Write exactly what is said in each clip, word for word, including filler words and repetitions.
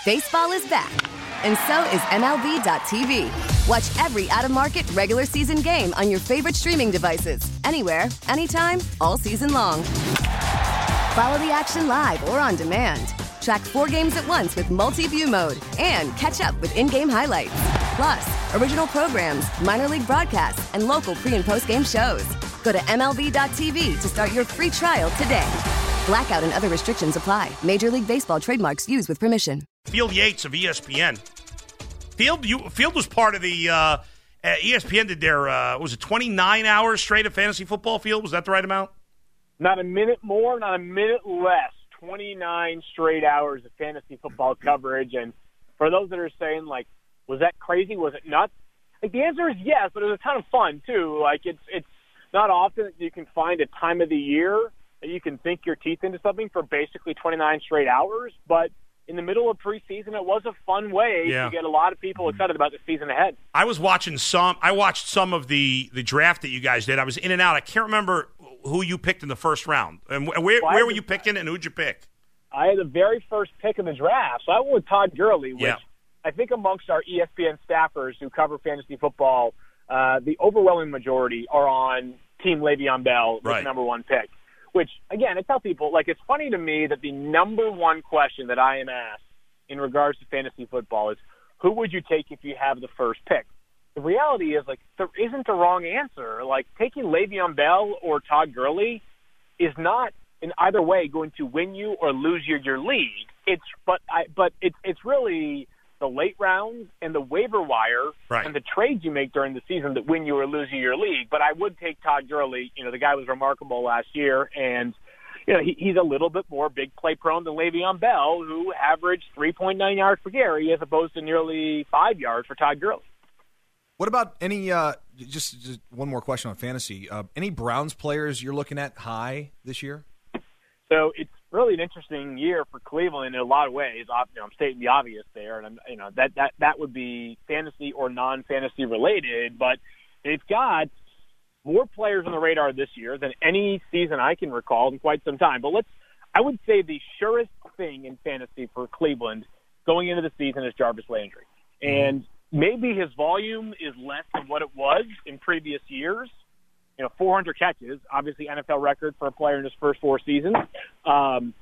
Baseball is back, and so is M L B dot T V. Watch every out-of-market regular season game on your favorite streaming devices, anywhere, anytime, all season long. Follow the action live or on demand. Track four games at once with multi-view mode and catch up with in-game highlights. Plus, original programs, minor league broadcasts, and local pre- and post-game shows. Go to M L B dot T V to start your free trial today. Blackout and other restrictions apply. Major League Baseball trademarks used with permission. Field Yates of E S P N. Field you, Field was part of the uh, uh, E S P N did their, uh, was it twenty-nine hours straight of fantasy football, Field? Was that the right amount? Not a minute more, not a minute less. twenty-nine straight hours of fantasy football coverage. And for those that are saying, like, was that crazy? Was it nuts? Like, the answer is yes, but it was a ton of fun, too. Like, it's it's not often that you can find a time of the year that you can sink your teeth into something for basically twenty-nine straight hours. But in the middle of preseason, it was a fun way yeah. to get a lot of people excited about the season ahead. I was watching some. I watched some of the, the draft that you guys did. I was in and out. I can't remember who you picked in the first round. And where, well, where were you picking, and who'd you pick? I had the very first pick in the draft. So I went with Todd Gurley, which yeah. I think amongst our E S P N staffers who cover fantasy football, uh, the overwhelming majority are on Team Le'Veon Bell with right. the number one pick. Which, again, I tell people, like, it's funny to me that the number one question that I am asked in regards to fantasy football is, who would you take if you have the first pick? The reality is, like, there isn't a wrong answer. Like, taking Le'Veon Bell or Todd Gurley is not, in either way, going to win you or lose you your league. It's, but I, but it's, it's really the late rounds and the waiver wire right. and the trades you make during the season that win you or lose you your league. But I would take Todd Gurley. You know, the guy was remarkable last year, and you know he, he's a little bit more big play prone than Le'Veon Bell, who averaged three point nine yards per carry as opposed to nearly five yards for Todd Gurley. What about any? Uh, just, just one more question on fantasy. Uh, any Browns players you're looking at high this year? So it's really an interesting year for Cleveland in a lot of ways. You know, I'm stating the obvious there, and I'm, you know that that that would be fantasy or non-fantasy related. But they've got more players on the radar this year than any season I can recall in quite some time. But let's, I would say the surest thing in fantasy for Cleveland going into the season is Jarvis Landry, and maybe his volume is less than what it was in previous years. You know, four hundred catches, obviously N F L record for a player in his first four seasons. Um,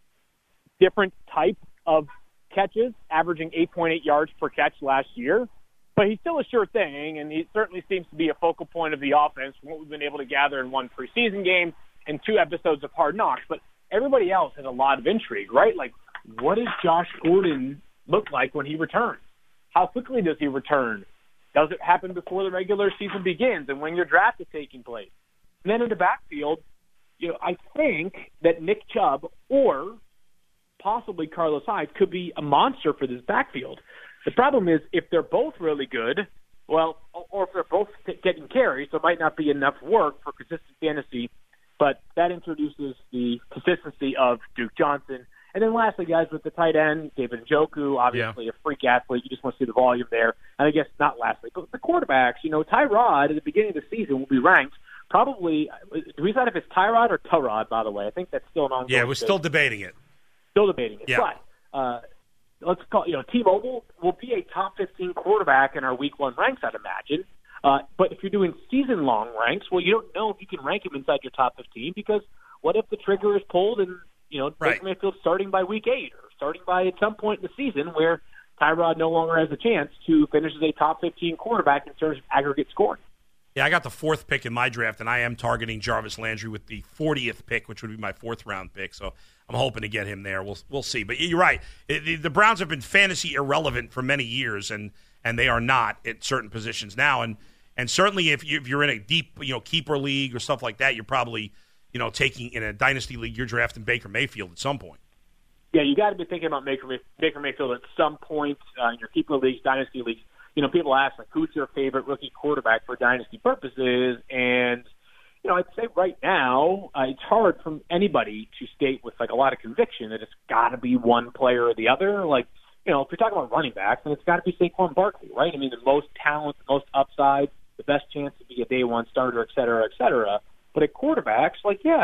different type of catches, averaging eight point eight yards per catch last year. But he's still a sure thing, and he certainly seems to be a focal point of the offense from what we've been able to gather in one preseason game and two episodes of Hard Knocks. But everybody else has a lot of intrigue, right? Like, what does Josh Gordon look like when he returns? How quickly does he return? Does it happen before the regular season begins and when your draft is taking place? And then in the backfield, you know, I think that Nick Chubb or possibly Carlos Hyde could be a monster for this backfield. The problem is if they're both really good, well, or if they're both getting carries, there might not be enough work for consistent fantasy, but that introduces the consistency of Duke Johnson. And then lastly, guys, with the tight end, David Njoku, obviously yeah. a freak athlete. You just want to see the volume there. And I guess not lastly, but the quarterbacks, you know, Tyrod at the beginning of the season will be ranked probably, do we decide if it's Tyrod or Tyrod, by the way? I think that's still an ongoing Yeah, we're debate. still debating it. Still debating it. Yeah. But uh, let's call, you know, T-Mobile will be a top fifteen quarterback in our week one ranks, I'd imagine. Uh, but if you're doing season-long ranks, well, you don't know if you can rank him inside your top fifteen because what if the trigger is pulled and you know, right. Baker Mayfield starting by week eight or starting by at some point in the season where Tyrod no longer has a chance to finish as a top fifteen quarterback in terms of aggregate scoring. Yeah, I got the fourth pick in my draft, and I am targeting Jarvis Landry with the fortieth pick, which would be my fourth-round pick. So I'm hoping to get him there. We'll we'll see. But you're right. The, the Browns have been fantasy irrelevant for many years, and and they are not at certain positions now. And and certainly if, you, if you're in a deep you know keeper league or stuff like that, you're probably – you know, taking in a dynasty league, you're drafting Baker Mayfield at some point. Yeah, you got to be thinking about Baker, Baker Mayfield at some point uh, in your keeper leagues, dynasty leagues. You know, people ask, like, who's your favorite rookie quarterback for dynasty purposes? And, you know, I'd say right now uh, it's hard for anybody to state with, like, a lot of conviction that it's got to be one player or the other. Like, you know, if you're talking about running backs, then it's got to be Saquon Barkley, right? I mean, the most talent, the most upside, the best chance to be a day one starter, et cetera, et cetera. But at quarterbacks, like, yeah,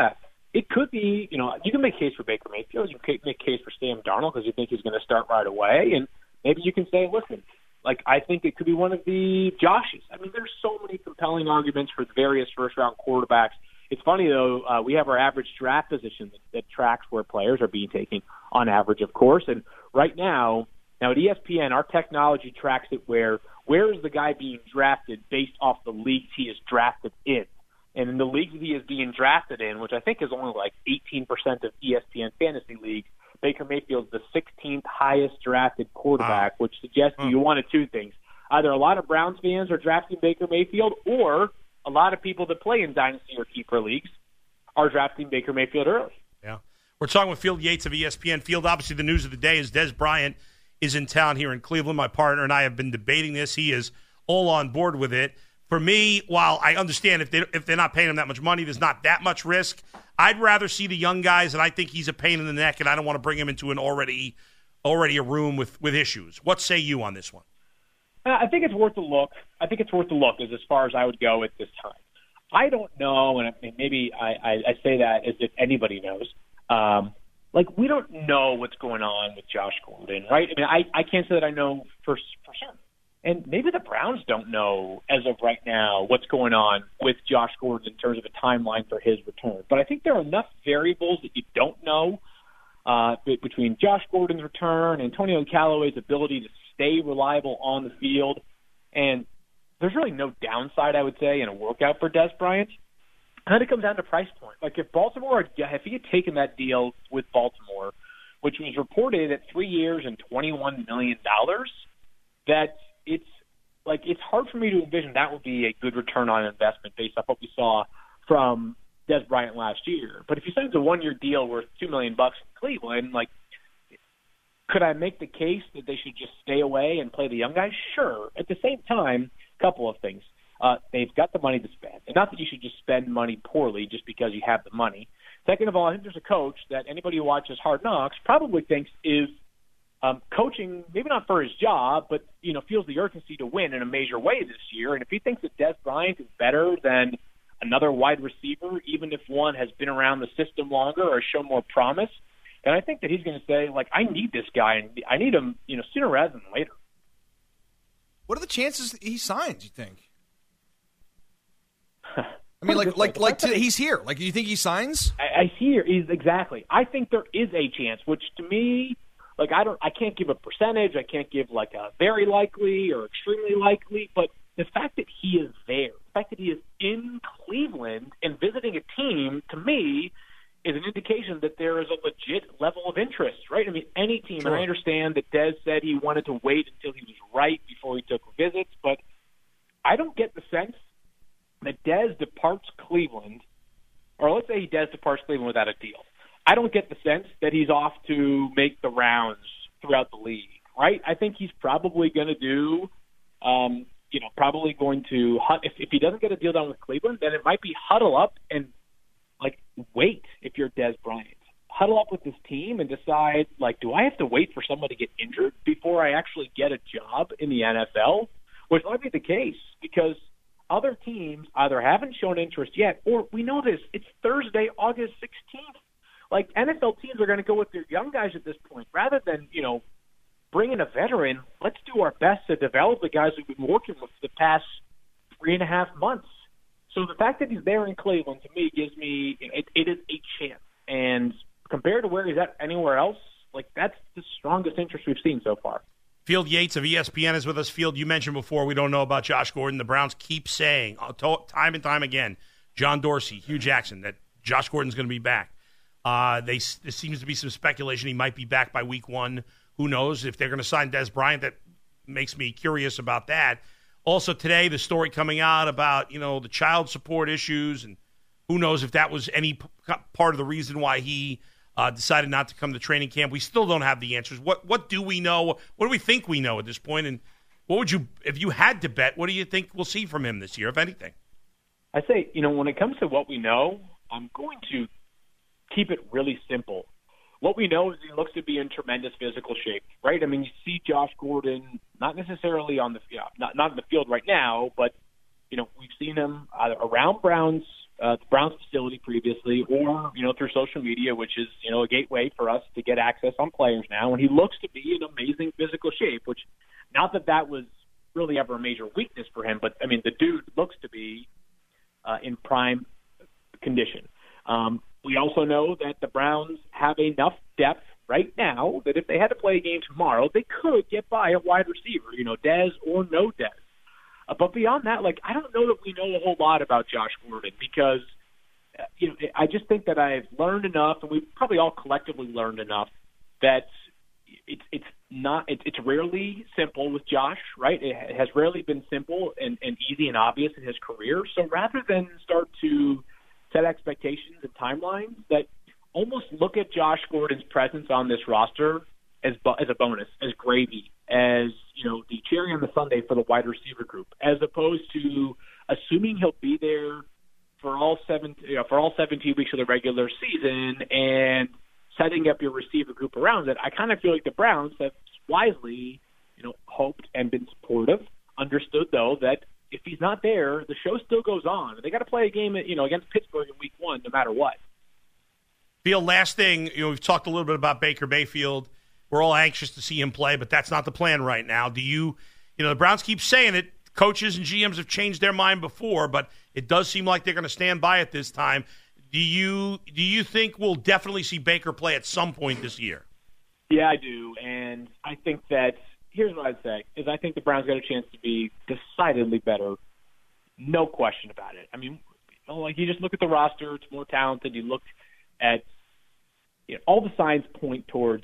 it could be, you know, you can make a case for Baker Mayfield. You can make a case for Sam Darnold because you think he's going to start right away. And maybe you can say, listen, like, I think it could be one of the Joshes. I mean, there's so many compelling arguments for the various first-round quarterbacks. It's funny, though, uh, we have our average draft position that, that tracks where players are being taken on average, of course. And right now, now at E S P N, our technology tracks it where where is the guy being drafted based off the leagues he is drafted in. And in the leagues that he is being drafted in, which I think is only like eighteen percent of E S P N fantasy leagues, Baker Mayfield's the sixteenth highest drafted quarterback, wow. which suggests hmm. you one of two things. Either a lot of Browns fans are drafting Baker Mayfield, or a lot of people that play in dynasty or keeper leagues are drafting Baker Mayfield early. Yeah. We're talking with Field Yates of E S P N. Field, obviously the news of the day is Dez Bryant is in town here in Cleveland. My partner and I have been debating this. He is all on board with it. For me, while I understand if, they, if they're not paying him that much money, there's not that much risk. I'd rather see the young guys, and I think he's a pain in the neck, and I don't want to bring him into an already already a room with, with issues. What say you on this one? I think it's worth a look. I think it's worth a look is as far as I would go at this time. I don't know, and maybe I, I, I say that as if anybody knows. Um, like, we don't know what's going on with Josh Gordon, right? I mean, I, I can't say that I know for, for sure. And maybe the Browns don't know as of right now what's going on with Josh Gordon in terms of a timeline for his return. But I think there are enough variables that you don't know uh, between Josh Gordon's return, Antonio Callaway's ability to stay reliable on the field. And there's really no downside, I would say, in a workout for Dez Bryant. And then it comes down to price point. Like, if Baltimore, if he had taken that deal with Baltimore, which was reported at three years and twenty-one million dollars, that it's like it's hard for me to envision that would be a good return on investment based off what we saw from Dez Bryant last year. But if you send a one-year deal worth two million bucks in Cleveland, like, could I make the case that they should just stay away and play the young guys? Sure. At the same time, a couple of things. Uh, they've got the money to spend. And not that you should just spend money poorly just because you have the money. Second of all, I think there's a coach that anybody who watches Hard Knocks probably thinks is um, coaching, maybe not for his job, but, you know, feels the urgency to win in a major way this year. And if he thinks that Dez Bryant is better than another wide receiver, even if one has been around the system longer or shown more promise, and I think that he's going to say, like, I need this guy, and I need him, you know, sooner rather than later. What are the chances he signs, you think? I mean, like, like, like, to, he's here. Like, you think he signs? I, I hear he's exactly. I think there is a chance, which to me, like, I don't, I can't give a percentage. I can't give like a very likely or extremely likely. But the fact that he is there, the fact that he is in Cleveland and visiting a team, to me, is an indication that there is a legit level of interest, right? I mean, any team, sure. And I understand that Dez said he wanted to wait until he was right before he took visits, but I don't get the sense that Dez departs Cleveland, or let's say he Dez departs Cleveland without a deal. I don't get the sense that he's off to make the rounds throughout the league, right? I think he's probably going to do, um, you know, probably going to, if, if he doesn't get a deal done with Cleveland, then it might be huddle up and, like, wait if you're Dez Bryant. Huddle up with this team and decide, like, do I have to wait for someone to get injured before I actually get a job in the N F L? Which might be the case because other teams either haven't shown interest yet, or we know this, it's Thursday, August sixteenth. Like, N F L teams are going to go with their young guys at this point. Rather than, you know, bring in a veteran, let's do our best to develop the guys we've been working with for the past three and a half months. So the fact that he's there in Cleveland, to me, gives me it, it is a chance. And compared to where he's at anywhere else, like, that's the strongest interest we've seen so far. Field Yates of E S P N is with us. Field, you mentioned before we don't know about Josh Gordon. The Browns keep saying time and time again, John Dorsey, Hugh Jackson, that Josh Gordon's going to be back. Uh, they, there seems to be some speculation he might be back by week one. Who knows? If they're going to sign Dez Bryant, that makes me curious about that. Also today, the story coming out about, you know, the child support issues, and who knows if that was any p- part of the reason why he uh, decided not to come to training camp. We still don't have the answers. What what do we know? What do we think we know at this point? And what would you, if you had to bet, what do you think we'll see from him this year, if anything? I say, you know, when it comes to what we know, I'm going to keep it really simple. What we know is he looks to be in tremendous physical shape, right? I mean, you see Josh Gordon, not necessarily on the yeah, not not in the field right now, but you know we've seen him either around Browns uh, the Browns facility previously, or you know through social media, which is you know a gateway for us to get access on players now. And he looks to be in amazing physical shape, which not that that was really ever a major weakness for him, but I mean the dude looks to be uh, in prime condition. Um, we also know that the Browns have enough depth right now that if they had to play a game tomorrow, they could get by a wide receiver, you know, Dez or no Dez. Uh, but beyond that, like, I don't know that we know a whole lot about Josh Gordon because, uh, you know, I just think that I've learned enough, and we've probably all collectively learned enough, that it's it's not it's, it's rarely simple with Josh, right? It has rarely been simple and, and easy and obvious in his career. So rather than start to set expectations and timelines, that almost look at Josh Gordon's presence on this roster as as a bonus, as gravy, as you know, the cherry on the sundae for the wide receiver group, as opposed to assuming he'll be there for all seven, you know, for all seventeen weeks of the regular season and setting up your receiver group around it. I kind of feel like the Browns have wisely, you know, hoped and been supportive. Understood though that if he's not there, the show still goes on. They got to play a game, you know, against Pittsburgh in Week One, no matter what. Phil, last thing, you know, we've talked a little bit about Baker Mayfield. We're all anxious to see him play, but that's not the plan right now. Do you, you know, the Browns keep saying it. Coaches and G Ms have changed their mind before, but it does seem like they're going to stand by it this time. Do you do you think we'll definitely see Baker play at some point this year? Yeah, I do, and I think that here's what I'd say is I think the Browns got a chance to be decidedly better, no question about it. I mean, you know, like you just look at the roster; it's more talented. You look at you know, all the signs point towards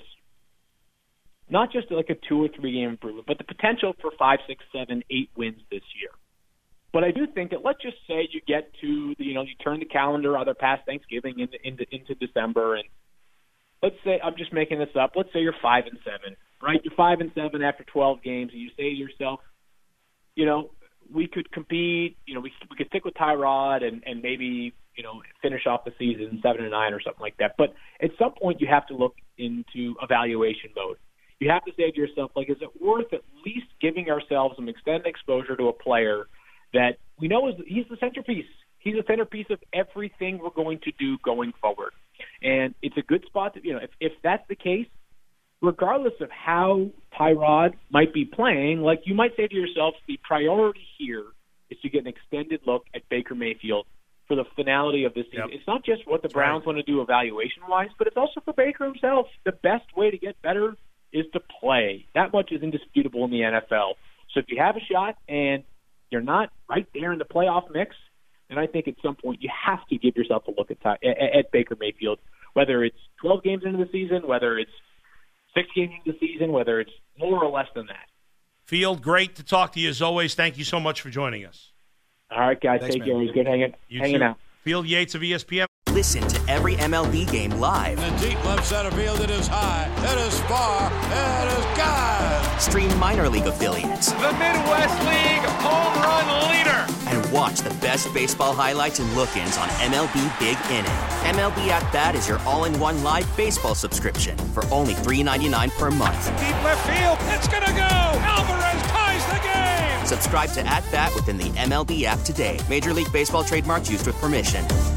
not just like a two or three game improvement, but the potential for five, six, seven, eight wins this year. But I do think that let's just say you get to the, you know, you turn the calendar either past Thanksgiving into, into into December, and let's say I'm just making this up. Let's say you're five and seven, right? You're five and seven after twelve games, and you say to yourself, you know, we could compete. You know, we we could stick with Tyrod and and maybe you know finish off the season seven and nine or something like that. But at some point, you have to look into evaluation mode. You have to say to yourself, like, is it worth at least giving ourselves some extended exposure to a player that we know is he's the centerpiece. He's the centerpiece of everything we're going to do going forward. And it's a good spot to, you know, if, if that's the case, regardless of how Tyrod might be playing, like you might say to yourself, the priority here is to get an extended look at Baker Mayfield for the finality of this season. Yep. It's not just what the Browns right. want to do evaluation-wise, but it's also for Baker himself. The best way to get better is to play. That much is indisputable in the N F L. So if you have a shot and you're not right there in the playoff mix, then I think at some point you have to give yourself a look at, at, at Baker Mayfield, whether it's twelve games into the season, whether it's six games into the season, whether it's more or less than that. Field, great to talk to you as always. Thank you so much for joining us. All right, guys. Thanks, take man. care. It was good hanging, hanging out. Field Yates of E S P N. Listen to every M L B game live. In the deep left center field, it is high, it is far, it is gone. Stream minor league affiliates. The Midwest League home run leader. And watch the best baseball highlights and look-ins on M L B Big Inning. M L B At Bat is your all-in-one live baseball subscription for only three dollars and ninety-nine cents per month. Deep left field, it's gonna go. Alvarez ties the game. Subscribe to At Bat within the M L B app today. Major League Baseball trademarks used with permission.